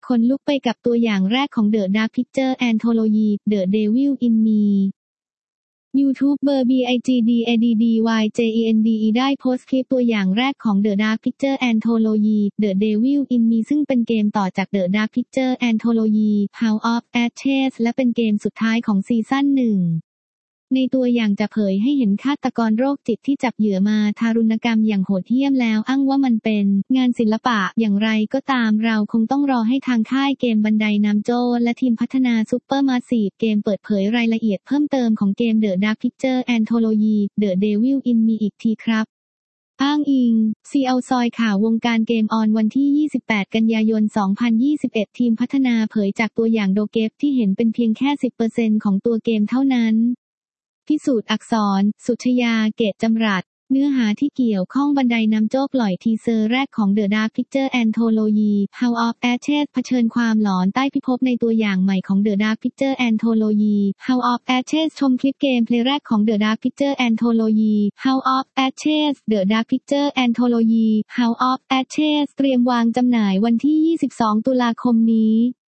ขนลุกไปกับตัวอย่างแรกของ The Dark Pictures Anthology The Devil in Meยูทูบเบอร์ BIGDADDYJENDE ได้โพสต์คลิปตัวอย่างแรกของ The Dark Pictures Anthology The Devil in Me ซึ่งเป็นเกมต่อจาก The Dark Pictures Anthology House of Ashes และเป็นเกมสุดท้ายของซีซั่น 1ในตัวอย่างจะเผยให้เห็นฆาตกรโรคจิตที่จับเหยื่อมาทารุณกรรมอย่างโหดเหี้ยมแล้วอ้างว่ามันเป็นงานศิลปะอย่างไรก็ตามเราคงต้องรอให้ทางค่ายเกมบันไดนาโจและทีมพัฒนาซูเปอร์มาซีฟเกมเปิดเผยรายละเอียดเพิ่มเติมของเกม The Dark Pictures Anthology The Devil in Me อีกทีครับอ้างอิง CL ซอยข่าววงการเกมออนวันที่ 28 กันยายน 2021 ทีมพัฒนาเผยจากตัวอย่างโดเกฟที่เห็นเป็นเพียงแค่ 10% ของตัวเกมเท่านั้นพิสูจน์อักษร สุชยา เกตจำรัดเนื้อหาที่เกี่ยวข้องบันไดน้ำโจปล่อยทีเซอร์แรกของ The Dark Pictures Anthology House of Ashes เผชิญความหลอนใต้พิภพในตัวอย่างใหม่ของ The Dark Pictures Anthology House of Ashes ชมคลิปเกมเพลย์แรกของ The Dark Pictures Anthology House of Ashes The Dark Pictures Anthology House of Ashes เตรียมวางจำหน่ายวันที่ 22 ตุลาคมนี้